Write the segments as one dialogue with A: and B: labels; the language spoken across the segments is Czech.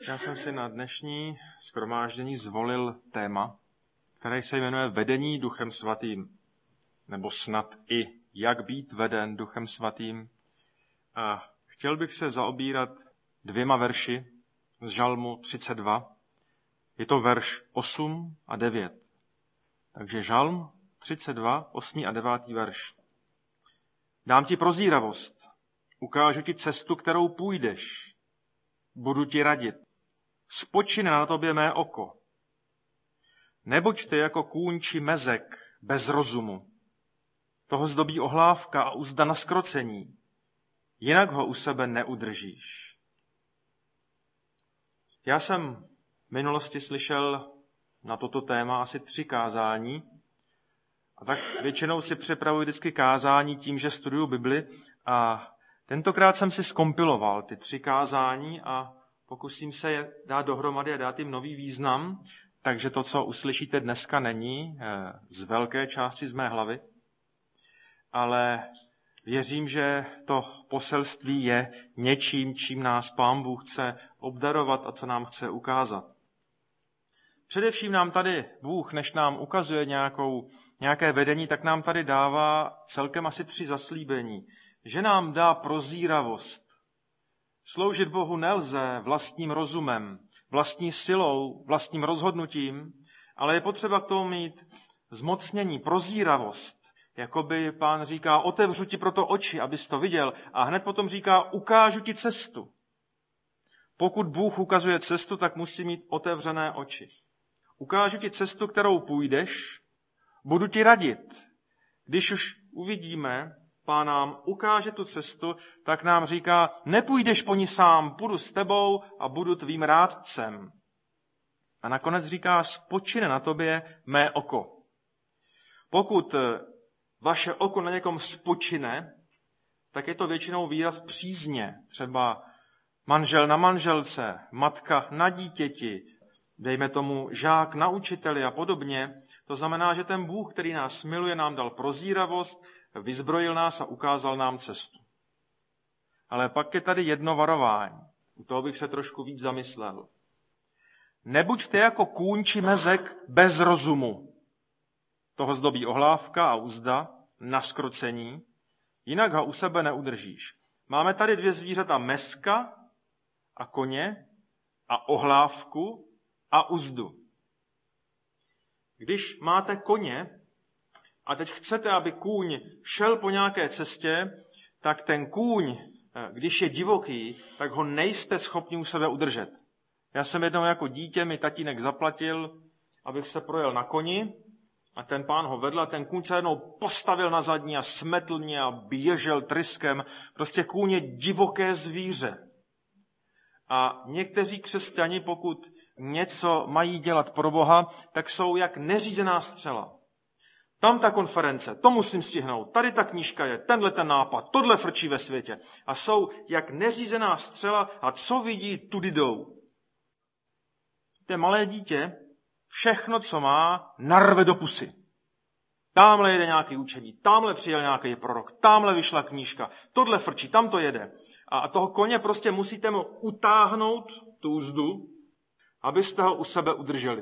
A: Já jsem si na dnešní shromáždění zvolil téma, které se jmenuje Vedení Duchem Svatým, nebo snad i Jak být veden Duchem Svatým. A chtěl bych se zaobírat 2 verši z Žalmu 32. Je to verš 8 a 9. Takže Žalm 32, 8 a 9 verš. Dám ti prozíravost, ukážu ti cestu, kterou půjdeš, budu ti radit. Spočine na tobě mé oko. Nebuď ty jako kůň či mezek bez rozumu. Toho zdobí ohlávka a uzda na zkrocení. Jinak ho u sebe neudržíš. Já jsem v minulosti slyšel na toto téma asi 3 kázání. A tak většinou si připravuji vždycky kázání tím, že studuju Bibli. A tentokrát jsem si zkompiloval ty 3 kázání a pokusím se je dát dohromady a dát jim nový význam. Takže to, co uslyšíte dneska, není z velké části z mé hlavy. Ale věřím, že to poselství je něčím, čím nás Pán Bůh chce obdarovat a co nám chce ukázat. Především nám tady Bůh, než nám ukazuje nějaké vedení, tak nám tady dává celkem asi 3 zaslíbení. Že nám dá prozíravost. Sloužit Bohu nelze vlastním rozumem, vlastní silou, vlastním rozhodnutím, ale je potřeba k tomu mít zmocnění, prozíravost. Jakoby Pán říká, otevřu ti proto oči, abys to viděl, a hned potom říká, ukážu ti cestu. Pokud Bůh ukazuje cestu, tak musí mít otevřené oči. Ukážu ti cestu, kterou půjdeš, budu ti radit. Když už uvidíme, Pán nám ukáže tu cestu, tak nám říká, nepůjdeš po ní sám, půjdu s tebou a budu tvým rádcem. A nakonec říká, spočine na tobě mé oko. Pokud vaše oko na někom spočine, tak je to většinou výraz přízně. Třeba manžel na manželce, matka na dítěti, dejme tomu žák na učiteli a podobně. To znamená, že ten Bůh, který nás miluje, nám dal prozíravost, vyzbrojil nás a ukázal nám cestu. Ale pak je tady jedno varování. U toho bych se trošku víc zamyslel. Nebuďte jako kůň či mezek bez rozumu. Toho zdobí ohlávka a uzda na zkrocení, jinak ho u sebe neudržíš. Máme tady 2 zvířata, mezka a koně a ohlávku a uzdu. Když máte koně a teď chcete, aby kůň šel po nějaké cestě, tak ten kůň, když je divoký, tak ho nejste schopni u sebe udržet. Já jsem jednou jako dítě, mi tatínek zaplatil, abych se projel na koni a ten pán ho vedl a ten kůň se jednou postavil na zadní a smetl mě a běžel tryskem. Prostě kůň je divoké zvíře. A někteří křesťani, pokud něco mají dělat pro Boha, tak jsou jak neřízená střela. Tam ta konference, to musím stihnout, tady ta knížka je, tenhle ten nápad, tohle frčí ve světě. A jsou jak neřízená střela a co vidí, tudy jdou. To malé dítě všechno, co má, narve do pusy. Támhle jede nějaký učení, támhle přijel nějaký prorok, támhle vyšla knížka, tohle frčí, tam to jede. A toho koně prostě musíte mu utáhnout tu uzdu, abyste ho u sebe udrželi.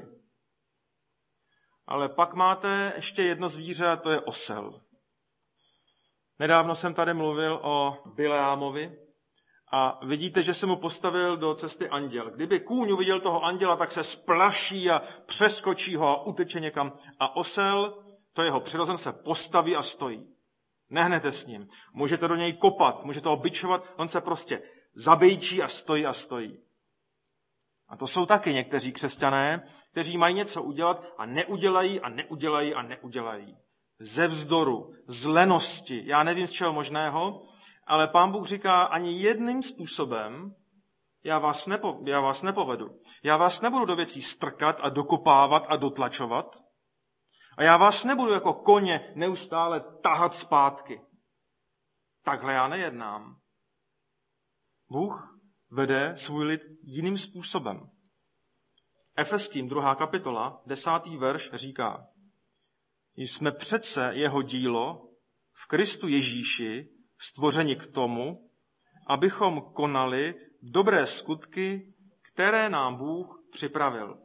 A: Ale pak máte ještě jedno zvíře a to je osel. Nedávno jsem tady mluvil o Bileámovi a vidíte, že se mu postavil do cesty anděl. Kdyby kůň uviděl toho anděla, tak se splaší a přeskočí ho a uteče někam. A osel, to jeho přirozen, se postaví a stojí. Nehnete s ním. Můžete do něj kopat, můžete ho bičovat, on se prostě zabejčí a stojí a stojí. A to jsou taky někteří křesťané, kteří mají něco udělat a neudělají a neudělají a neudělají. Ze vzdoru, z lenosti, já nevím z čeho možného, ale Pán Bůh říká, ani jedným způsobem já vás nepovedu. Já vás nebudu do věcí strkat a dokopávat a dotlačovat. A já vás nebudu jako koně neustále tahat zpátky. Takhle já nejednám. Bůh vede svůj lid jiným způsobem. Efeským 2. kapitola, 10. verš říká: Jsme přece jeho dílo v Kristu Ježíši stvořeni k tomu, abychom konali dobré skutky, které nám Bůh připravil.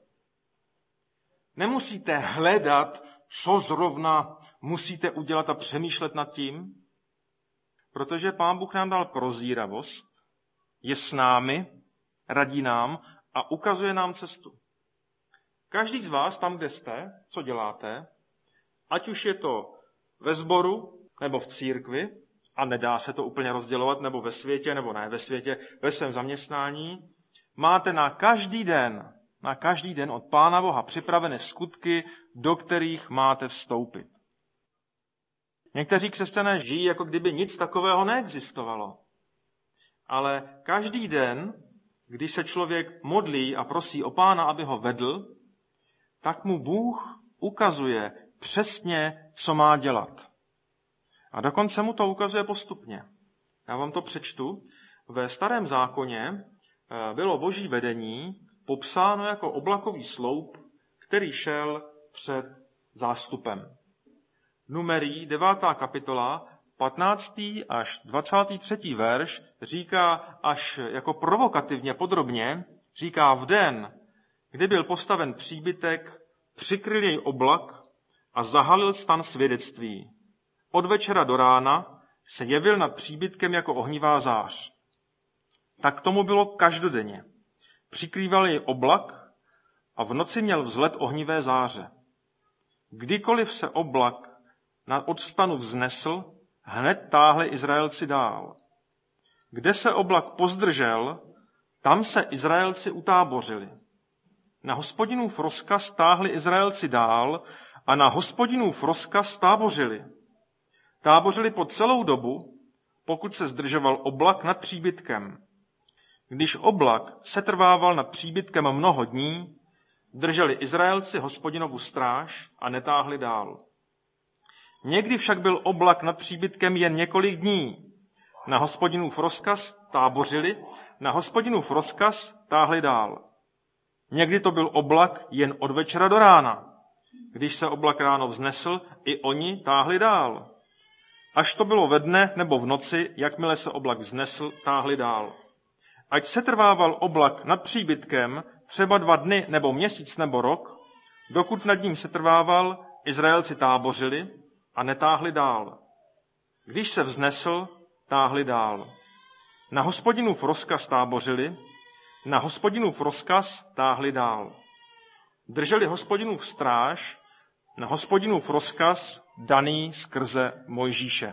A: Nemusíte hledat, co zrovna musíte udělat a přemýšlet nad tím, protože Pán Bůh nám dal prozíravost, je s námi, radí nám a ukazuje nám cestu. Každý z vás tam, kde jste, co děláte, ať už je to ve sboru nebo v církvi, a nedá se to úplně rozdělovat, nebo ve světě, nebo ne ve světě, ve svém zaměstnání, máte na každý den od Pána Boha připravené skutky, do kterých máte vstoupit. Někteří křesťané žijí, jako kdyby nic takového neexistovalo. Ale každý den, když se člověk modlí a prosí o Pána, aby ho vedl, tak mu Bůh ukazuje přesně, co má dělat. A dokonce mu to ukazuje postupně. Já vám to přečtu. Ve Starém zákoně bylo boží vedení popsáno jako oblakový sloup, který šel před zástupem. Numerí 9. kapitola, 15. až 23. verš říká až jako provokativně podrobně, říká v den, kdy byl postaven příbytek, přikryl jej oblak a zahalil stan svědectví. Od večera do rána se jevil nad příbytkem jako ohnivá zář. Tak tomu bylo každodenně. Přikrýval jej oblak a v noci měl vzlet ohnivé záře. Kdykoliv se oblak od stanu vznesl, hned táhli Izraelci dál. Kde se oblak pozdržel, tam se Izraelci utábořili. Na Hospodinův rozkaz táhli Izraelci dál a na Hospodinův rozkaz tábořili. Tábořili po celou dobu, pokud se zdržoval oblak nad příbytkem. Když oblak setrvával nad příbytkem mnoho dní, drželi Izraelci Hospodinovu stráž a netáhli dál. Někdy však byl oblak nad příbytkem jen několik dní. Na Hospodinův rozkaz tábořili, na Hospodinův rozkaz táhli dál. Někdy to byl oblak jen od večera do rána. Když se oblak ráno vznesl, i oni táhli dál. Až to bylo ve dne nebo v noci, jakmile se oblak vznesl, táhli dál. Ať setrvával oblak nad příbytkem třeba 2 dny nebo měsíc nebo rok, dokud nad ním setrvával, Izraelci tábořili a netáhli dál. Když se vznesl, táhli dál. Na Hospodinův rozkaz tábořili, na Hospodinův rozkaz táhli dál. Drželi Hospodinův stráž, na Hospodinův rozkaz daný skrze Mojžíše.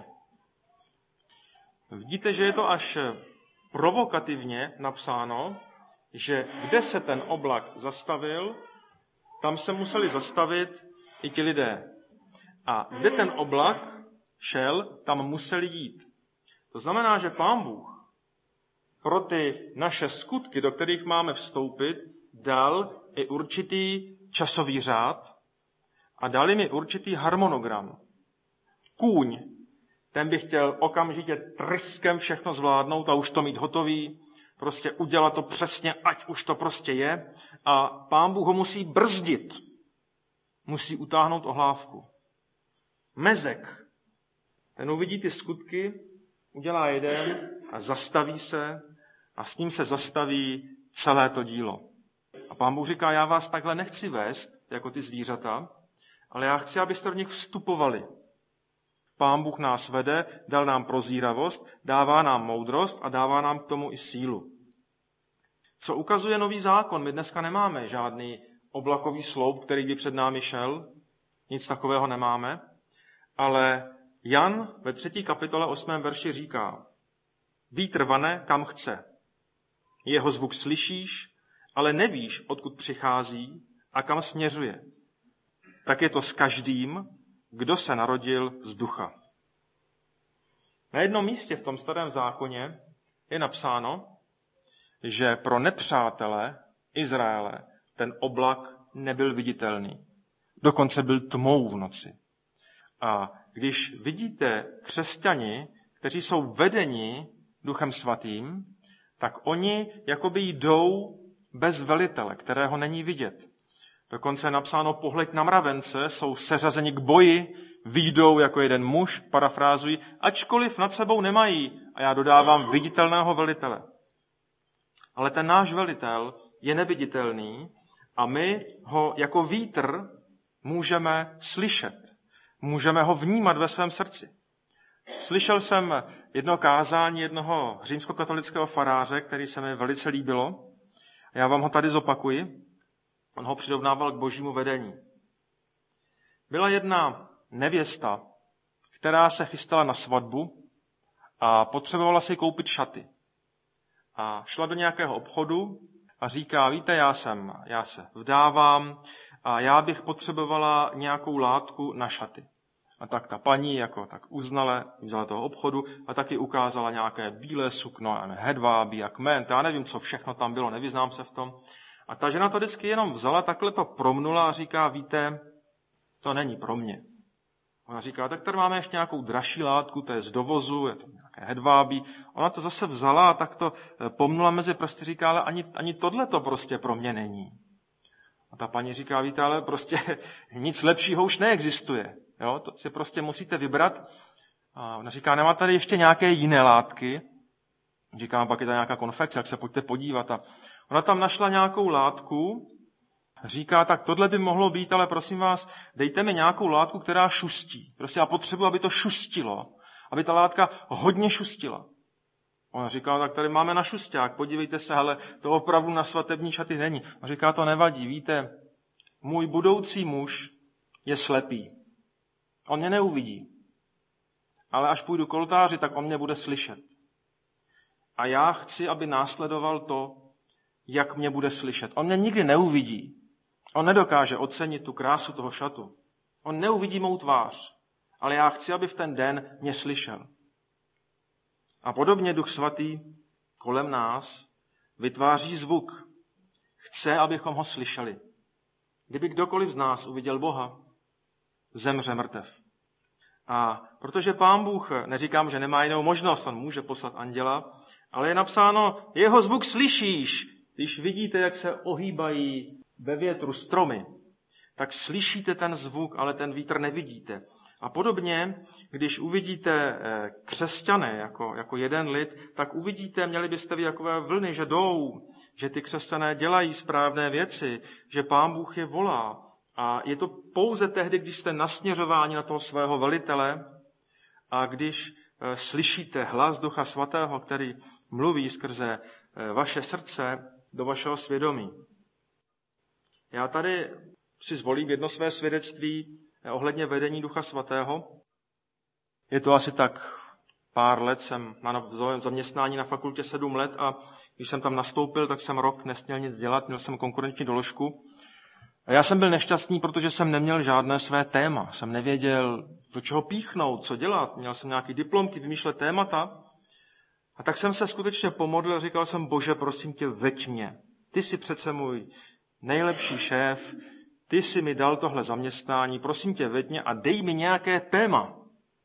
A: Vidíte, že je to až provokativně napsáno, že kde se ten oblak zastavil, tam se museli zastavit i ti lidé. A kde ten oblak šel, tam museli jít. To znamená, že Pán Bůh pro ty naše skutky, do kterých máme vstoupit, dal i určitý časový řád a dal mi určitý harmonogram. Kůň, ten by chtěl okamžitě tryskem všechno zvládnout a už to mít hotový, prostě udělat to přesně, ať už to prostě je. A Pán Bůh ho musí brzdit. Musí utáhnout ohlávku. Mezek, ten uvidí ty skutky, udělá jeden a zastaví se a s ním se zastaví celé to dílo. A Pán Bůh říká, já vás takhle nechci vést, jako ty zvířata, ale já chci, abyste v nich vstupovali. Pán Bůh nás vede, dal nám prozíravost, dává nám moudrost a dává nám k tomu i sílu. Co ukazuje nový zákon? My dneska nemáme žádný oblakový sloup, který by před námi šel. Nic takového nemáme. Ale Jan ve 3. kapitole 8. verši říká, vítr vane, kam chce. Jeho zvuk slyšíš, ale nevíš, odkud přichází a kam směřuje. Tak je to s každým, kdo se narodil z ducha. Na jednom místě v tom Starém zákoně je napsáno, že pro nepřátele Izraele ten oblak nebyl viditelný. Dokonce byl tmou v noci. A když vidíte křesťani, kteří jsou vedeni Duchem Svatým, tak oni jakoby jdou bez velitele, kterého není vidět. Dokonce je napsáno, pohleď na mravence, jsou seřazeni k boji, vyjdou jako jeden muž, parafrázují, ačkoliv nad sebou nemají, a já dodávám viditelného velitele. Ale ten náš velitel je neviditelný a my ho jako vítr můžeme slyšet. Můžeme ho vnímat ve svém srdci. Slyšel jsem jedno kázání jednoho římskokatolického faráře, který se mi velice líbilo. Já vám ho tady zopakuji. On ho přirovnával k božímu vedení. Byla jedna nevěsta, která se chystala na svatbu a potřebovala si koupit šaty. A šla do nějakého obchodu a říká, víte, já se vdávám a já bych potřebovala nějakou látku na šaty. A tak ta paní jako tak uznale vzala toho obchodu a taky ukázala nějaké bílé sukno, hedvábí a kmen, já nevím, co všechno tam bylo, nevyznám se v tom. A ta žena to vždycky jenom vzala, takhle to promnula a říká, víte, to není pro mě. Ona říká, tak tady máme ještě nějakou dražší látku, to je z dovozu, je to nějaké hedvábí. Ona to zase vzala a tak to pomnula mezi prsty, říká, ale ani tohle to prostě pro mě není. A ta paní říká, víte, ale prostě nic lepšího už neexistuje. Jo, to si prostě musíte vybrat. A ona říká, nemá tady ještě nějaké jiné látky? Říká, pak je tady nějaká konfekce, jak se pojďte podívat. A ona tam našla nějakou látku, říká, tak tohle by mohlo být, ale prosím vás, dejte mi nějakou látku, která šustí. Prostě já potřebuji, aby to šustilo, aby ta látka hodně šustila. Ona říká, tak tady máme na šusták, podívejte se, ale to opravdu na svatební šaty není. A říká, to nevadí, víte, můj budoucí muž je slepý. On mě neuvidí. Ale až půjdu k oltáři, tak on mě bude slyšet. A já chci, aby následoval to, jak mě bude slyšet. On mě nikdy neuvidí. On nedokáže ocenit tu krásu toho šatu. On neuvidí mou tvář. Ale já chci, aby v ten den mě slyšel. A podobně Duch Svatý kolem nás vytváří zvuk. Chce, abychom ho slyšeli. Kdyby kdokoliv z nás uviděl Boha, zemře mrtev. A protože Pán Bůh, neříkám, že nemá jinou možnost, on může poslat anděla, ale je napsáno, jeho zvuk slyšíš, když vidíte, jak se ohýbají ve větru stromy, tak slyšíte ten zvuk, ale ten vítr nevidíte. A podobně, když uvidíte křesťané jako jeden lid, tak uvidíte, měli byste vidět takové vlny, že jdou, že ty křesťané dělají správné věci, že Pán Bůh je volá. A je to pouze tehdy, když jste nasměřováni na toho svého velitele a když slyšíte hlas Ducha Svatého, který mluví skrze vaše srdce do vašeho svědomí. Já tady si zvolím jedno své svědectví ohledně vedení Ducha Svatého. Je to asi tak pár let, jsem na zaměstnání na fakultě 7 let a když jsem tam nastoupil, tak jsem rok nesměl nic dělat, měl jsem konkurenční doložku. A já jsem byl nešťastný, protože jsem neměl žádné své téma. Jsem nevěděl, do čeho píchnout, co dělat. Měl jsem nějaký diplomky, vymýšlet témata. A tak jsem se skutečně pomodlil a říkal jsem, Bože, prosím tě, veď mě. Ty jsi přece můj nejlepší šéf, ty jsi mi dal tohle zaměstnání, prosím tě, veď mě a dej mi nějaké téma.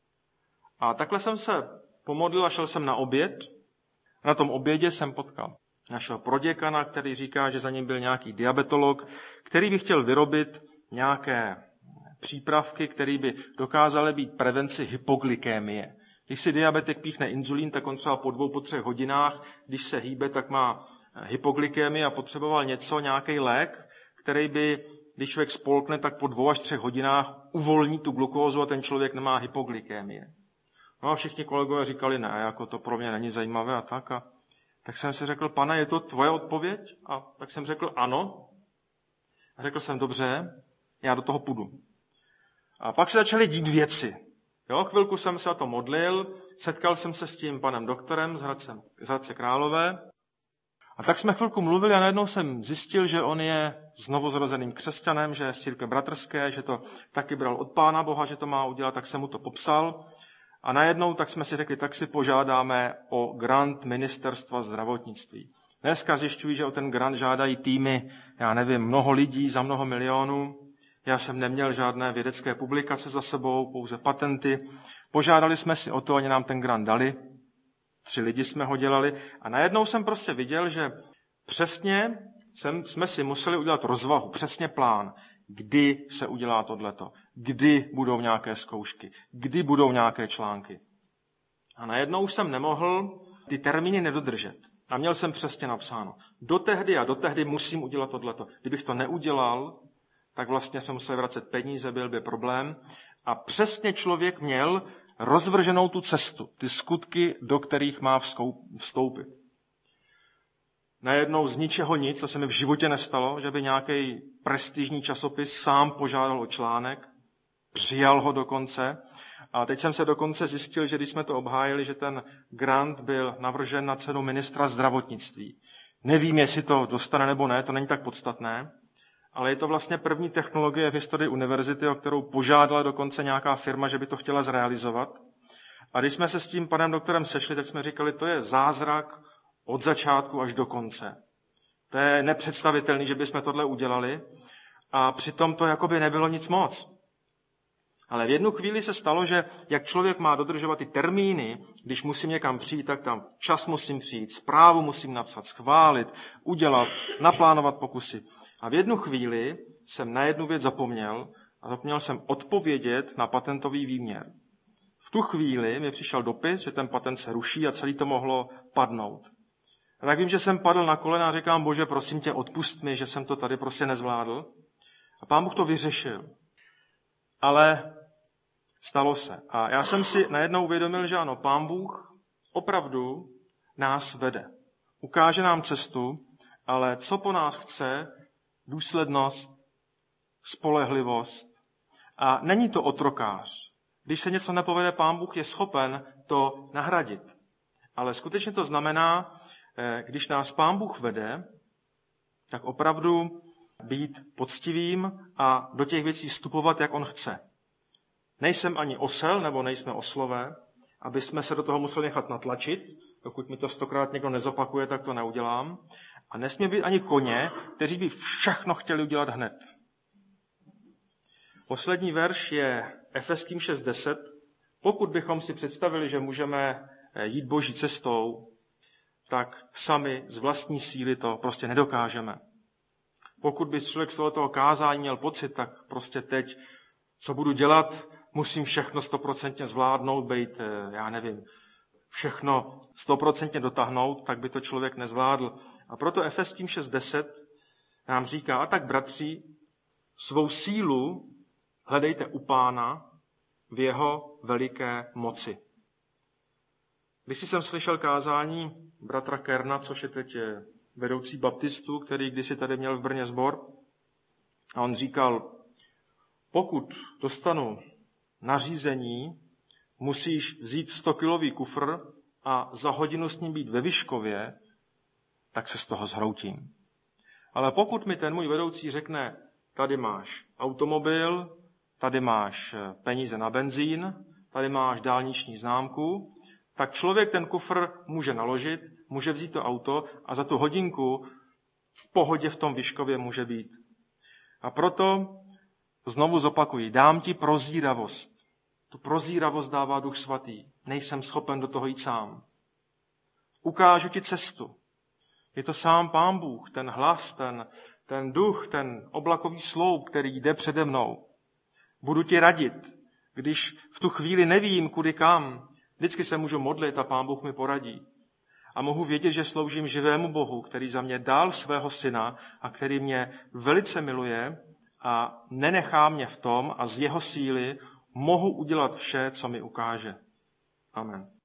A: A takhle jsem se pomodlil a šel jsem na oběd. Na tom obědě jsem potkal našeho proděkana, který říká, že za ním byl nějaký diabetolog, který by chtěl vyrobit nějaké přípravky, které by dokázaly být prevenci hypoglykémie. Když si diabetik píchne inzulín, tak on třeba po 2-3 hodinách, když se hýbe, tak má hypoglykémii a potřeboval nějaký lék, který by, když člověk spolkne, tak po 2 až 3 hodinách uvolní tu glukózu a ten člověk nemá hypoglykémie. No a všichni kolegové říkali, ne, jako to pro mě není zajímavé a tak. A tak jsem si řekl, Pane, je to tvoje odpověď? A tak jsem řekl, ano. A řekl jsem, dobře, já do toho půjdu. A pak se začaly dít věci. Jo, chvilku jsem se o to modlil, setkal jsem se s tím panem doktorem z Hradce Králové. A tak jsme chvilku mluvili a najednou jsem zjistil, že on je znovuzrozeným křesťanem, že je z církve bratrské, že to taky bral od Pána Boha, že to má udělat, tak jsem mu to popsal. A najednou tak jsme si řekli, tak si požádáme o grant ministerstva zdravotnictví. Dneska zjišťují, že o ten grant žádají týmy, já nevím, mnoho lidí za mnoho milionů. Já jsem neměl žádné vědecké publikace za sebou, pouze patenty. Požádali jsme si o to, oni nám ten grant dali. 3 lidi jsme ho dělali. A najednou jsem prostě viděl, že přesně jsme si museli udělat rozvahu, přesně plán, kdy se udělá tohleto, kdy budou nějaké zkoušky, kdy budou nějaké články. A najednou už jsem nemohl ty termíny nedodržet. A měl jsem přesně napsáno. Do tehdy musím udělat tohleto. Kdybych to neudělal, tak vlastně jsem musel vracet peníze, byl by problém. A přesně člověk měl rozvrženou tu cestu, ty skutky, do kterých má vstoupit. Najednou z ničeho nic, to se mi v životě nestalo, že by nějaký prestižní časopis sám požádal o článek, přijal ho dokonce. A teď jsem se dokonce zjistil, že když jsme to obhájili, že ten grant byl navržen na cenu ministra zdravotnictví. Nevím, jestli to dostane nebo ne, to není tak podstatné, ale je to vlastně první technologie v historii univerzity, o kterou požádala dokonce nějaká firma, že by to chtěla zrealizovat. A když jsme se s tím panem doktorem sešli, tak jsme říkali, to je zázrak od začátku až do konce. To je nepředstavitelné, že bychom tohle udělali a přitom to jakoby nebylo nic moc. Ale v jednu chvíli se stalo, že jak člověk má dodržovat ty termíny, když musím někam přijít, tak tam čas musím přijít, zprávu musím napsat, schválit, udělat, naplánovat pokusy. A v jednu chvíli jsem na jednu věc zapomněl a zapomněl jsem odpovědět na patentový výměr. V tu chvíli mi přišel dopis, že ten patent se ruší a celý to mohlo padnout. A tak vím, že jsem padl na kolena a říkám, Bože, prosím tě, odpust mi, že jsem to tady prostě nezvládl. A Pán Bůh to vyřešil. Ale stalo se. A já jsem si najednou uvědomil, že ano, Pán Bůh opravdu nás vede. Ukáže nám cestu, ale co po nás chce, důslednost, spolehlivost. A není to otrokář. Když se něco nepovede, Pán Bůh je schopen to nahradit. Ale skutečně to znamená, když nás Pán Bůh vede, tak opravdu být poctivým a do těch věcí vstupovat, jak on chce. Nejsem ani osel, nebo nejsme oslové, aby jsme se do toho museli nechat natlačit. Dokud mi to 100krát někdo nezopakuje, tak to neudělám. A nesmí být ani koně, kteří by všechno chtěli udělat hned. Poslední verš je Efeským 6.10. Pokud bychom si představili, že můžeme jít boží cestou, tak sami z vlastní síly to prostě nedokážeme. Pokud by člověk z tohoto kázání měl pocit, tak prostě teď, co budu dělat, musím všechno 100% zvládnout, být, já nevím, všechno 100% dotáhnout, tak by to člověk nezvládl. A proto Efeským 6.10 nám říká, a tak bratři, svou sílu hledejte u Pána v jeho veliké moci. Když jsem slyšel kázání bratra Kerna, což je teď vedoucí baptistů, který kdysi tady měl v Brně sbor, a on říkal, pokud dostanu nařízení, musíš vzít 100kilový kufr a za hodinu s ním být ve Vyškově, tak se z toho zhroutím. Ale pokud mi ten můj vedoucí řekne, tady máš automobil, tady máš peníze na benzín, tady máš dálniční známku, tak člověk ten kufr může naložit, může vzít to auto a za tu hodinku v pohodě v tom Vyškově může být. A proto znovu zopakuji, dám ti prozíravost. Tu prozíravost dává Duch Svatý. Nejsem schopen do toho jít sám. Ukážu ti cestu. Je to sám Pán Bůh, ten hlas, ten duch, ten oblakový sloup, který jde přede mnou. Budu ti radit, když v tu chvíli nevím, kudy kam. Vždycky se můžu modlit a Pán Bůh mi poradí. A mohu vědět, že sloužím živému Bohu, který za mě dal svého syna a který mě velice miluje a nenechá mě v tom a z jeho síly mohu udělat vše, co mi ukáže. Amen.